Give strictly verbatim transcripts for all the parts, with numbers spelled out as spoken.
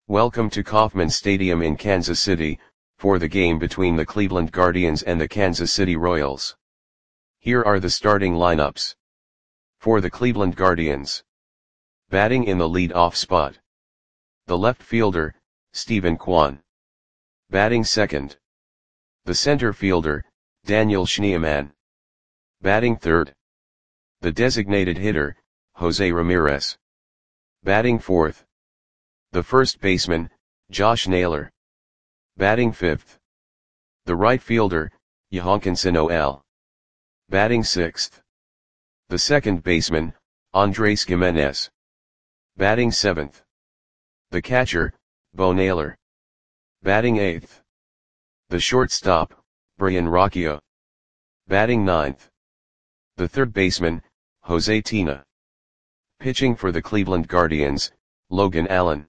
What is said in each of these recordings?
Welcome to Kauffman Stadium in Kansas City, for the game between the Cleveland Guardians and the Kansas City Royals. Here are the starting lineups. For the Cleveland Guardians. Batting in the lead-off spot. The left fielder, Steven Kwan. Batting second. The center fielder, Daniel Schneemann. Batting third. The designated hitter, Jose Ramirez. Batting fourth. The first baseman, Josh Naylor. Batting fifth. The right fielder, Johankinson Noel. Batting sixth. The second baseman, Andres Gimenez. Batting seventh. The catcher, Bo Naylor. Batting eighth. The shortstop, Brayan Rocchio. Batting ninth. The third baseman, Jose Tena. Pitching for the Cleveland Guardians, Logan Allen.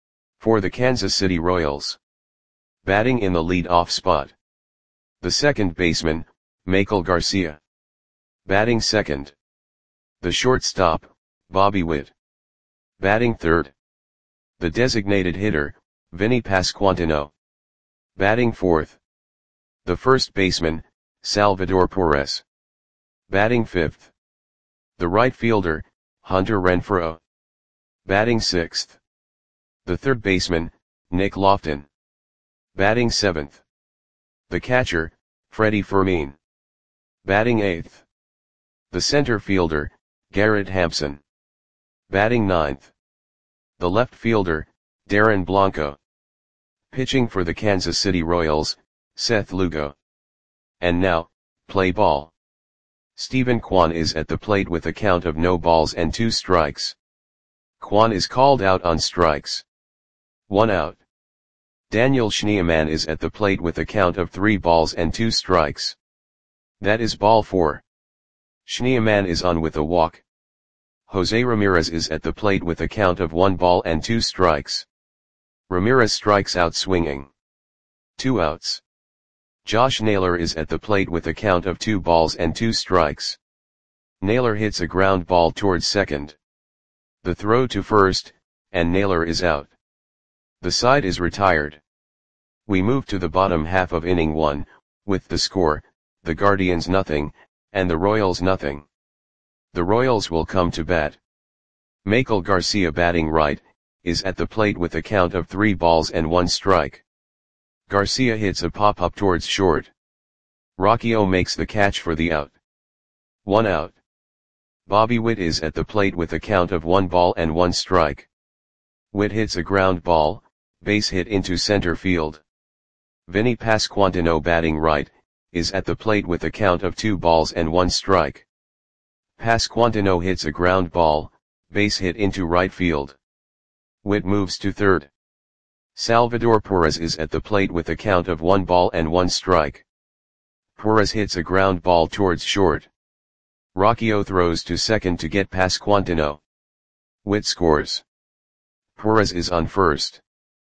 For the Kansas City Royals. Batting in the lead-off spot. The second baseman, Maikel Garcia. Batting second. The shortstop, Bobby Witt. Batting third. The designated hitter, Vinny Pasquantino. Batting fourth. The first baseman, Salvador Perez. Batting fifth. The right fielder, Hunter Renfroe. Batting sixth. The third baseman, Nick Loftin. Batting seventh. The catcher, Freddie Fermin. Batting eighth. The center fielder, Garrett Hampson. Batting ninth. The left fielder, Darren Blanco. Pitching for the Kansas City Royals, Seth Lugo. And now, play ball. Steven Kwan is at the plate with a count of no balls and two strikes. Kwan is called out on strikes. One out. Daniel Schneemann is at the plate with a count of three balls and two strikes. That is ball four. Schneemann is on with a walk. Jose Ramirez is at the plate with a count of one ball and two strikes. Ramirez strikes out swinging. Two outs. Josh Naylor is at the plate with a count of two balls and two strikes. Naylor hits a ground ball towards second. The throw to first, and Naylor is out. The side is retired. We move to the bottom half of inning one, with the score, the Guardians nothing, and the Royals nothing. The Royals will come to bat. Maikel Garcia batting right, is at the plate with a count of three balls and one strike. Garcia hits a pop-up towards short. Rocchio makes the catch for the out. One out. Bobby Witt is at the plate with a count of one ball and one strike. Witt hits a ground ball, base hit into center field. Vinny Pasquantino batting right, is at the plate with a count of two balls and one strike. Pasquantino hits a ground ball, base hit into right field. Witt moves to third. Salvador Perez is at the plate with a count of one ball and one strike. Perez hits a ground ball towards short. Rocchio throws to second to get Pasquantino. Witt scores. Perez is on first.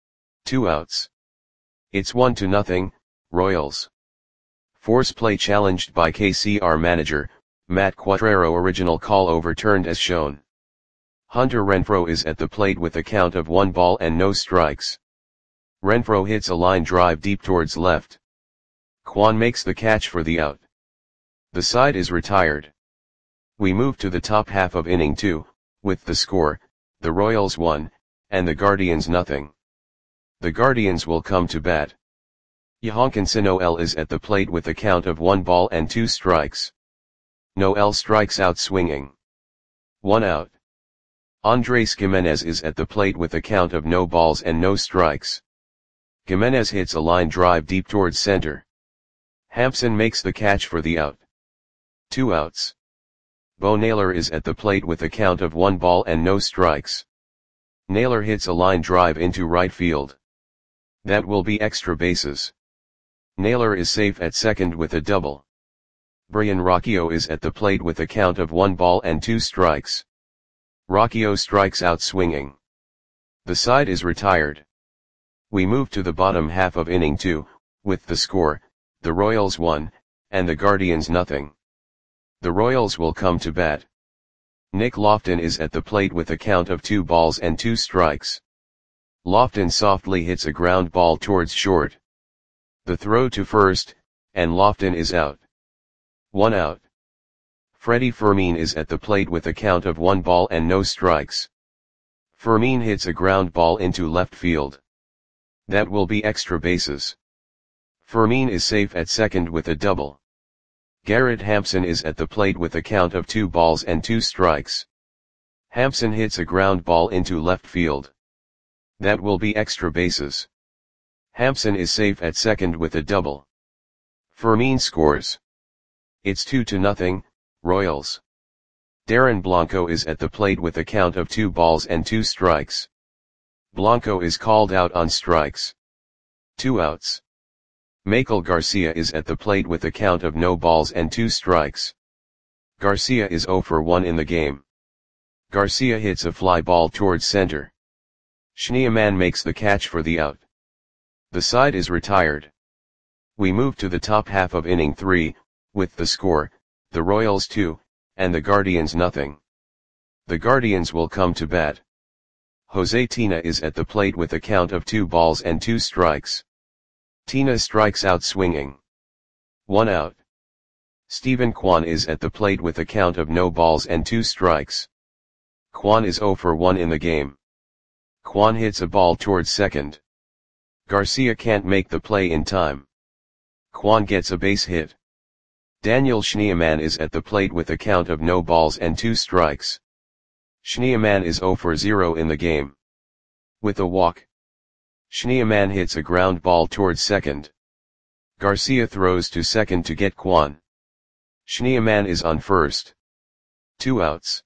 Two outs. It's one to nothing, Royals. Force play challenged by K C R manager, Matt Quatraro. Original call overturned as shown. Hunter Renfroe is at the plate with a count of one ball and no strikes. Renfroe hits a line drive deep towards left. Kwan makes the catch for the out. The side is retired. We move to the top half of inning two, with the score, the Royals one, and the Guardians nothing. The Guardians will come to bat. Johankinson Noel is at the plate with a count of one ball and two strikes. Noel strikes out swinging. One out. Andres Gimenez is at the plate with a count of no balls and no strikes. Gimenez hits a line drive deep towards center. Hampson makes the catch for the out. Two outs. Bo Naylor is at the plate with a count of one ball and no strikes. Naylor hits a line drive into right field. That will be extra bases. Naylor is safe at second with a double. Brayan Rocchio is at the plate with a count of one ball and two strikes. Rocchio strikes out swinging. The side is retired. We move to the bottom half of inning two, with the score, the Royals one, and the Guardians nothing. The Royals will come to bat. Nick Loftin is at the plate with a count of two balls and two strikes. Lofton softly hits a ground ball towards short. The throw to first, and Lofton is out. One out. Freddie Fermin is at the plate with a count of one ball and no strikes. Fermin hits a ground ball into left field. That will be extra bases. Fermin is safe at second with a double. Garrett Hampson is at the plate with a count of two balls and two strikes. Hampson hits a ground ball into left field. That will be extra bases. Hampson is safe at second with a double. Fermin scores. It's two to nothing, Royals. Darren Blanco is at the plate with a count of two balls and two strikes. Blanco is called out on strikes. Two outs. Michael Garcia is at the plate with a count of no balls and two strikes. Garcia is zero for one in the game. Garcia hits a fly ball towards center. Schneemann makes the catch for the out. The side is retired. We move to the top half of inning three, with the score, the Royals two, and the Guardians nothing. The Guardians will come to bat. Jose Tina is at the plate with a count of two balls and two strikes. Tina strikes out swinging. One out. Stephen Kwan is at the plate with a count of no balls and two strikes. Kwan is zero for one in the game. Kwan hits a ball towards second. Garcia can't make the play in time. Kwan gets a base hit. Daniel Schneemann is at the plate with a count of no balls and two strikes. Schneemann is zero for zero in the game. With a walk. Schneemann hits a ground ball towards second. Garcia throws to second to get Kwan. Schneemann is on first. Two outs.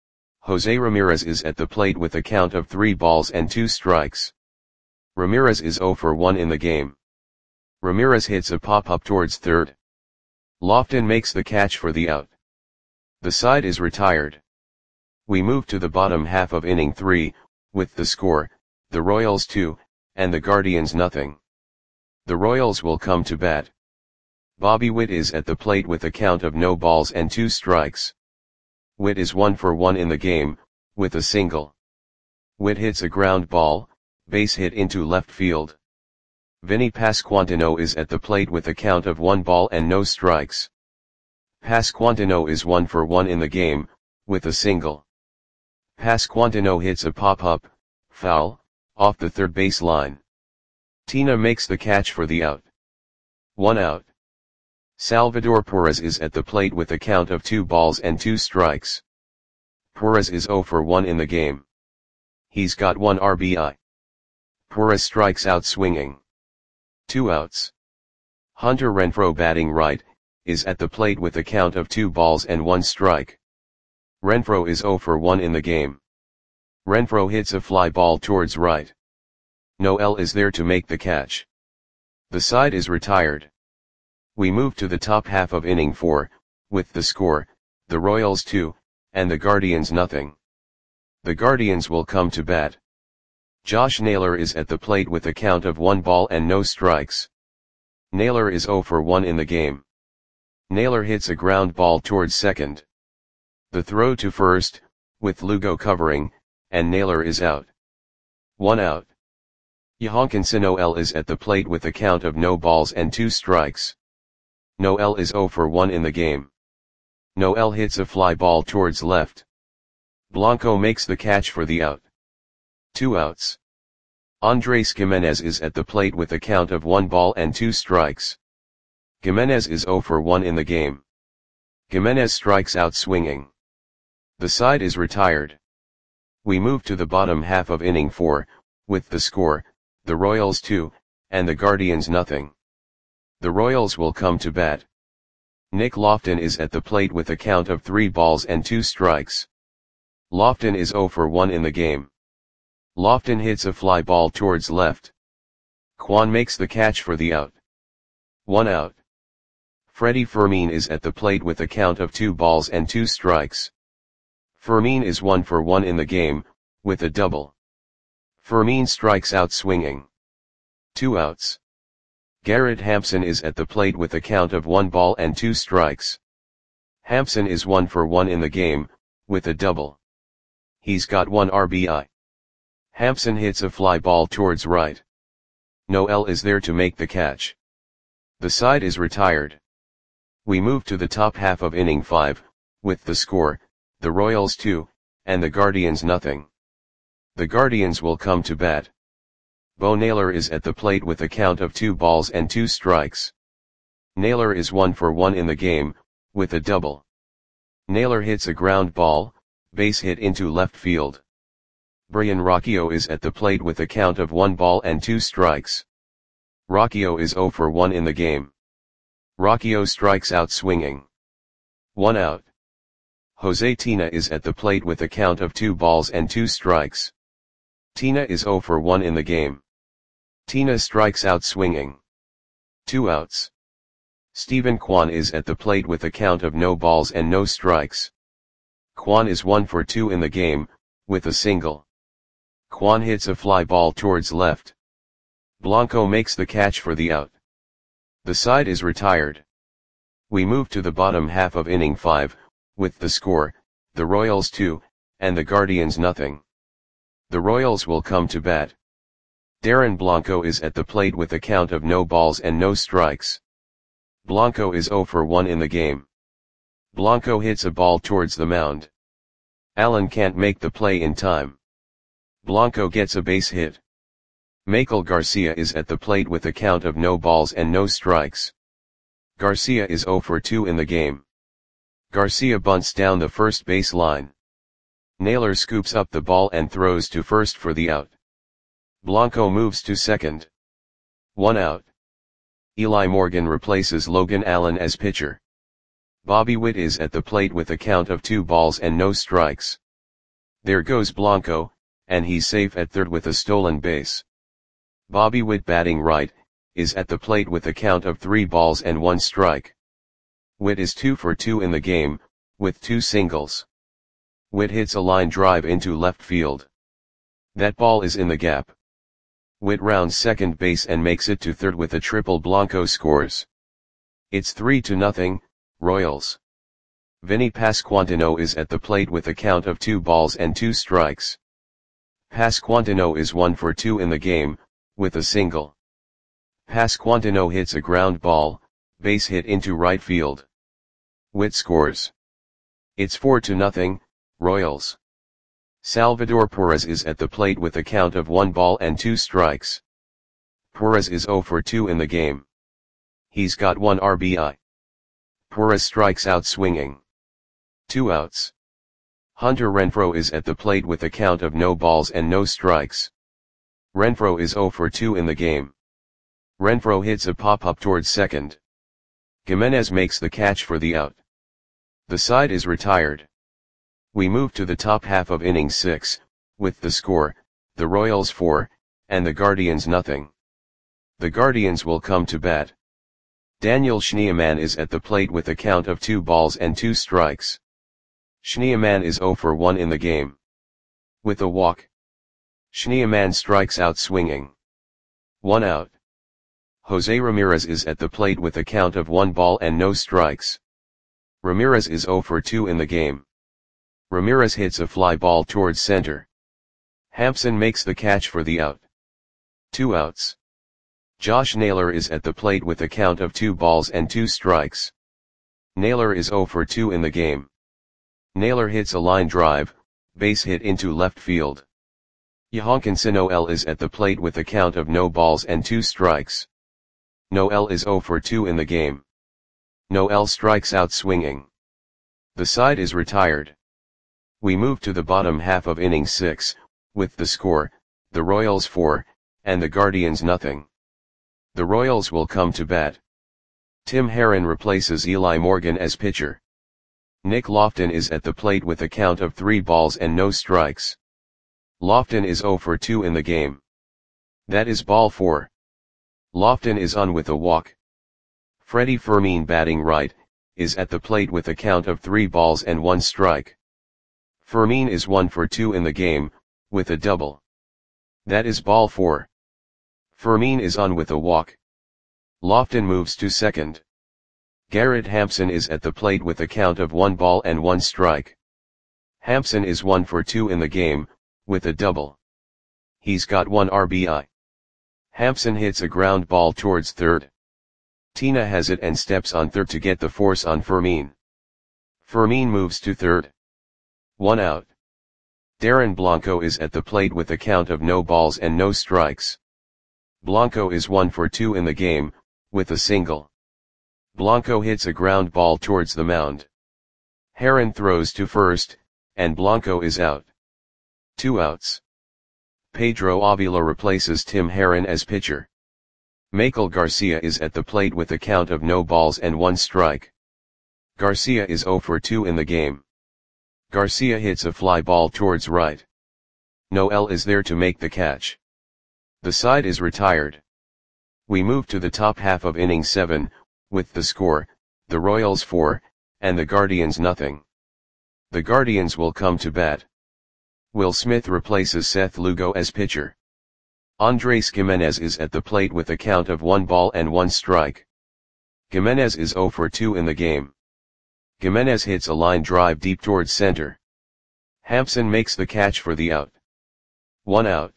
Jose Ramirez is at the plate with a count of three balls and two strikes. Ramirez is zero for one in the game. Ramirez hits a pop-up towards third. Lofton makes the catch for the out. The side is retired. We move to the bottom half of inning three, with the score, the Royals two, and the Guardians nothing. The Royals will come to bat. Bobby Witt is at the plate with a count of no balls and two strikes. Witt is one for one in the game, with a single. Witt hits a ground ball, base hit into left field. Vinny Pasquantino is at the plate with a count of one ball and no strikes. Pasquantino is one for one in the game, with a single. Pasquantino hits a pop-up, foul, off the third base line. Tina makes the catch for the out. One out. Salvador Perez is at the plate with a count of two balls and two strikes. Perez is zero for one in the game. He's got one R B I. Perez strikes out swinging. Two outs. Hunter Renfroe batting right, is at the plate with a count of two balls and one strike. Renfroe is zero for one in the game. Renfroe hits a fly ball towards right. Noel is there to make the catch. The side is retired. We move to the top half of inning four, with the score, the Royals two, and the Guardians nothing. The Guardians will come to bat. Josh Naylor is at the plate with a count of one ball and no strikes. Naylor is zero for one in the game. Naylor hits a ground ball towards second. The throw to first, with Lugo covering, and Naylor is out. One out. Yohankinson Noel is at the plate with a count of no balls and two strikes. Noel is zero for one in the game. Noel hits a fly ball towards left. Blanco makes the catch for the out. Two outs. Andres Gimenez is at the plate with a count of one ball and two strikes. Gimenez is zero for one in the game. Gimenez strikes out swinging. The side is retired. We move to the bottom half of inning four, with the score, the Royals two, and the Guardians nothing. The Royals will come to bat. Nick Lofton is at the plate with a count of three balls and two strikes. Lofton is zero for one in the game. Lofton hits a fly ball towards left. Kwan makes the catch for the out. One out. Freddie Fermin is at the plate with a count of two balls and two strikes. Fermin is one for one in the game, with a double. Fermin strikes out swinging. Two outs. Garrett Hampson is at the plate with a count of one ball and two strikes. Hampson is one for one in the game, with a double. He's got one R B I. Hampson hits a fly ball towards right. Noel is there to make the catch. The side is retired. We move to the top half of inning five, with the score, the Royals two, and the Guardians nothing. The Guardians will come to bat. Bo Naylor is at the plate with a count of two balls and two strikes. Naylor is one for one in the game, with a double. Naylor hits a ground ball, base hit into left field. Brian Rocchio is at the plate with a count of one ball and two strikes. Rocchio is zero for one in the game. Rocchio strikes out swinging. One out. Jose Tina is at the plate with a count of two balls and two strikes. Tina is zero for one in the game. Tina strikes out swinging. Two outs. Stephen Kwan is at the plate with a count of no balls and no strikes. Kwan is one for two in the game, with a single. Kwan hits a fly ball towards left. Blanco makes the catch for the out. The side is retired. We move to the bottom half of inning five, with the score, the Royals two, and the Guardians nothing. The Royals will come to bat. Darren Blanco is at the plate with a count of no balls and no strikes. Blanco is zero for one in the game. Blanco hits a ball towards the mound. Allen can't make the play in time. Blanco gets a base hit. Michael Garcia is at the plate with a count of no balls and no strikes. Garcia is zero for two in the game. Garcia bunts down the first base line. Naylor scoops up the ball and throws to first for the out. Blanco moves to second. One out. Eli Morgan replaces Logan Allen as pitcher. Bobby Witt is at the plate with a count of two balls and no strikes. There goes Blanco, and he's safe at third with a stolen base. Bobby Witt, batting right, is at the plate with a count of three balls and one strike. Witt is two for two in the game, with two singles. Witt hits a line drive into left field. That ball is in the gap. Witt rounds second base and makes it to third with a triple. Blanco scores. It's three to nothing, Royals. Vinny Pasquantino is at the plate with a count of two balls and two strikes. Pasquantino is one for two in the game, with a single. Pasquantino hits a ground ball, base hit into right field. Witt scores. It's four to nothing, Royals. Salvador Perez is at the plate with a count of one ball and two strikes. Perez is zero for two in the game. He's got one R B I. Perez strikes out swinging. Two outs. Hunter Renfroe is at the plate with a count of no balls and no strikes. Renfroe is zero for two in the game. Renfroe hits a pop-up towards second. Gimenez makes the catch for the out. The side is retired. We move to the top half of inning six, with the score, the Royals four, and the Guardians nothing. The Guardians will come to bat. Daniel Schneemann is at the plate with a count of two balls and two strikes. Schneemann is zero for one in the game. With a walk. Schneemann strikes out swinging. One out. Jose Ramirez is at the plate with a count of one ball and no strikes. Ramirez is zero for two in the game. Ramirez hits a fly ball towards center. Hampson makes the catch for the out. Two outs. Josh Naylor is at the plate with a count of two balls and two strikes. Naylor is zero for two in the game. Naylor hits a line drive, base hit into left field. Yohankinson Noel is at the plate with a count of no balls and two strikes. Noel is zero for two in the game. Noel strikes out swinging. The side is retired. We move to the bottom half of inning six, with the score, the Royals four, and the Guardians nothing. The Royals will come to bat. Tim Herron replaces Eli Morgan as pitcher. Nick Lofton is at the plate with a count of three balls and no strikes. Lofton is zero for two in the game. That is ball four. Lofton is on with a walk. Freddie Fermin, batting right, is at the plate with a count of three balls and one strike. Fermin is one for two in the game, with a double. That is ball four. Fermin is on with a walk. Lofton moves to second. Garrett Hampson is at the plate with a count of one ball and one strike. Hampson is one for two in the game, with a double. He's got one R B I. Hampson hits a ground ball towards third. Tina has it and steps on third to get the force on Fermin. Fermin moves to third. One out. Darren Blanco is at the plate with a count of no balls and no strikes. Blanco is one for two in the game, with a single. Blanco hits a ground ball towards the mound. Heron throws to first, and Blanco is out. Two outs. Pedro Avila replaces Tim Heron as pitcher. Michael Garcia is at the plate with a count of no balls and one strike. Garcia is zero for two in the game. Garcia hits a fly ball towards right. Noel is there to make the catch. The side is retired. We move to the top half of inning seven, with the score, the Royals four, and the Guardians nothing. The Guardians will come to bat. Will Smith replaces Seth Lugo as pitcher. Andres Gimenez is at the plate with a count of one ball and one strike. Gimenez is zero for two in the game. Gimenez hits a line drive deep towards center. Hampson makes the catch for the out. One out.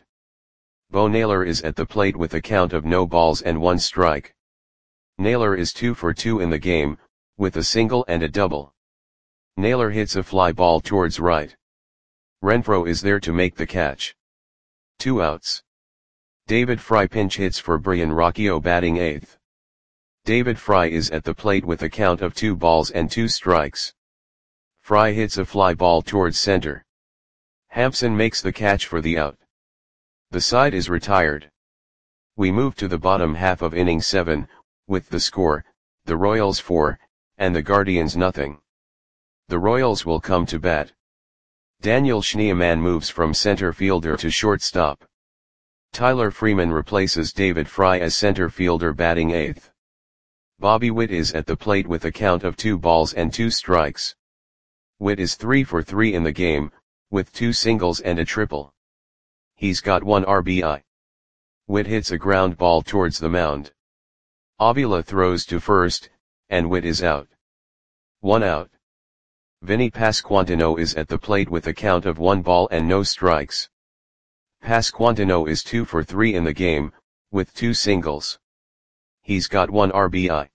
Bo Naylor is at the plate with a count of no balls and one strike. Naylor is two for two in the game, with a single and a double. Naylor hits a fly ball towards right. Renfroe is there to make the catch. Two outs. David Fry pinch hits for Brian Rocchio batting eighth. David Fry is at the plate with a count of two balls and two strikes. Fry hits a fly ball towards center. Hampson makes the catch for the out. The side is retired. We move to the bottom half of inning seven, with the score, the Royals four, and the Guardians nothing. The Royals will come to bat. Daniel Schneemann moves from center fielder to shortstop. Tyler Freeman replaces David Fry as center fielder batting eighth. Bobby Witt is at the plate with a count of two balls and two strikes. Witt is three for three in the game, with two singles and a triple. He's got one R B I. Witt hits a ground ball towards the mound. Avila throws to first, and Witt is out. One out. Vinny Pasquantino is at the plate with a count of one ball and no strikes. Pasquantino is two for three in the game, with two singles. He's got one R B I.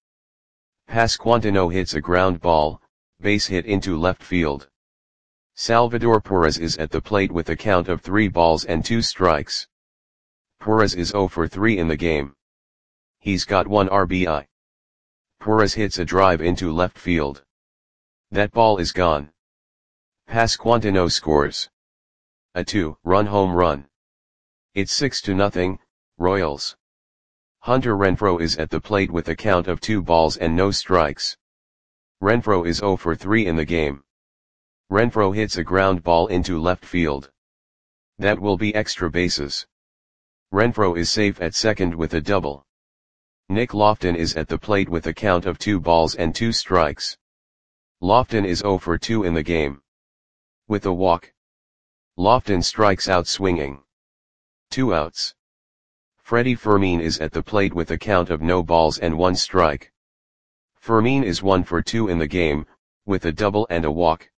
Pasquantino hits a ground ball, base hit into left field. Salvador Perez is at the plate with a count of three balls and two strikes. Perez is zero for three in the game. He's got one R B I. Perez hits a drive into left field. That ball is gone. Pasquantino scores a two-run home run. It's six to nothing, Royals. Hunter Renfroe is at the plate with a count of two balls and no strikes. Renfroe is zero for three in the game. Renfroe hits a ground ball into left field. That will be extra bases. Renfroe is safe at second with a double. Nick Lofton is at the plate with a count of two balls and two strikes. Lofton is zero for two in the game. With a walk. Lofton strikes out swinging. Two outs. Freddie Fermin is at the plate with a count of no balls and one strike. Fermin is one for two in the game, with a double and a walk.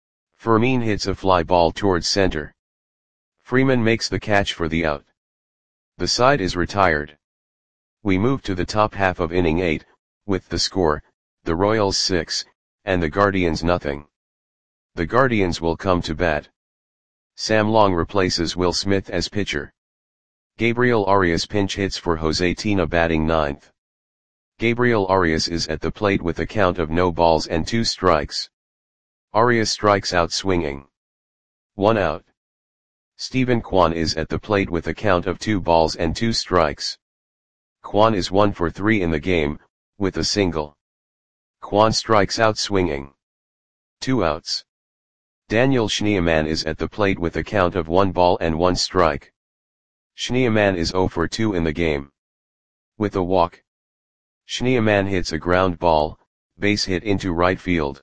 Fermin hits a fly ball towards center. Freeman makes the catch for the out. The side is retired. We move to the top half of inning eight, with the score, the Royals six, and the Guardians nothing. The Guardians will come to bat. Sam Long replaces Will Smith as pitcher. Gabriel Arias pinch hits for Jose Tina batting ninth. Gabriel Arias is at the plate with a count of no balls and two strikes. Arias strikes out swinging. One out. Stephen Kwan is at the plate with a count of two balls and two strikes. Kwan is one for three in the game, with a single. Kwan strikes out swinging. Two outs. Daniel Schneemann is at the plate with a count of one ball and one strike. Schneemann is zero for two in the game. With a walk. Schneemann hits a ground ball, base hit into right field.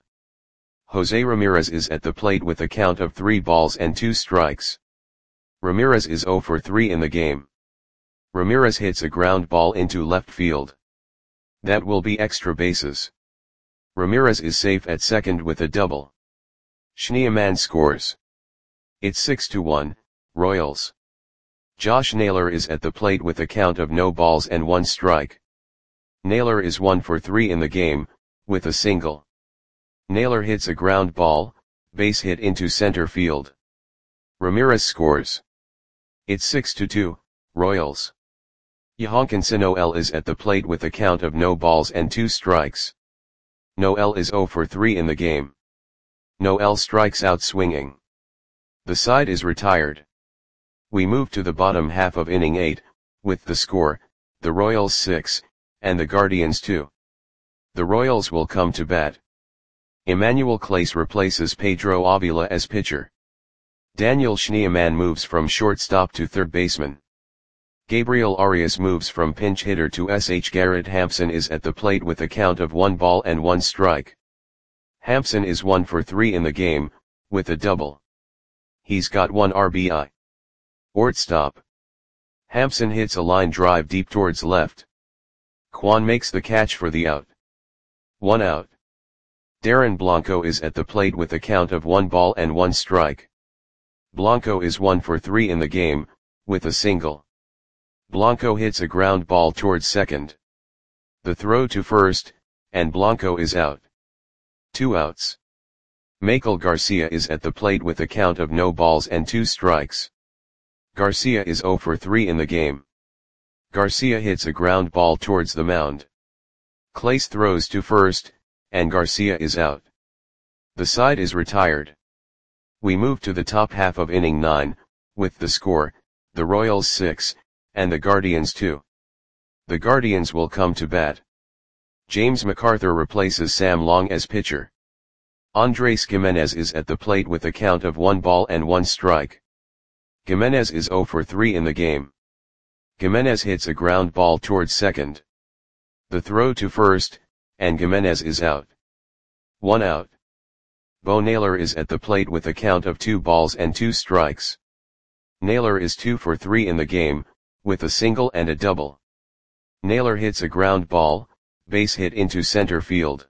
Jose Ramirez is at the plate with a count of three balls and two strikes. Ramirez is zero for three in the game. Ramirez hits a ground ball into left field. That will be extra bases. Ramirez is safe at second with a double. Schneemann scores. It's six to one, Royals. Josh Naylor is at the plate with a count of no balls and one strike. Naylor is one for three in the game, with a single. Naylor hits a ground ball, base hit into center field. Ramirez scores. It's six to two, Royals. Johankinson Noel is at the plate with a count of no balls and two strikes. Noel is zero for three in the game. Noel strikes out swinging. The side is retired. We move to the bottom half of inning eight, with the score, the Royals six, and the Guardians two. The Royals will come to bat. Emmanuel Clase replaces Pedro Avila as pitcher. Daniel Schneemann moves from shortstop to third baseman. Gabriel Arias moves from pinch hitter to S H Garrett Hampson is at the plate with a count of one ball and one strike. Hampson is one for three in the game, with a double. He's got one R B I. Shortstop. Hampson hits a line drive deep towards left. Kwan makes the catch for the out. One out. Darren Blanco is at the plate with a count of one ball and one strike. Blanco is one for three in the game, with a single. Blanco hits a ground ball towards second. The throw to first, and Blanco is out. Two outs. Michael Garcia is at the plate with a count of no balls and two strikes. Garcia is zero for three in the game. Garcia hits a ground ball towards the mound. Clase throws to first, and Garcia is out. The side is retired. We move to the top half of inning nine, with the score, the Royals six, and the Guardians two. The Guardians will come to bat. James MacArthur replaces Sam Long as pitcher. Andres Gimenez is at the plate with a count of one ball and one strike. Gimenez is zero for three in the game. Gimenez hits a ground ball towards second. The throw to first, and Gimenez is out. One out. Bo Naylor is at the plate with a count of two balls and two strikes. Naylor is two for three in the game, with a single and a double. Naylor hits a ground ball, base hit into center field.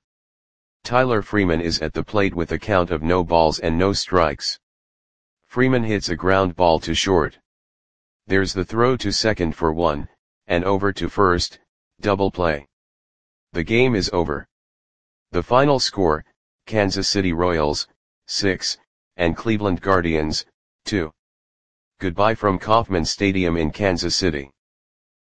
Tyler Freeman is at the plate with a count of no balls and no strikes. Freeman hits a ground ball to short. There's the throw to second for one, and over to first, double play. The game is over. The final score, Kansas City Royals, six, and Cleveland Guardians, two. Goodbye from Kauffman Stadium in Kansas City.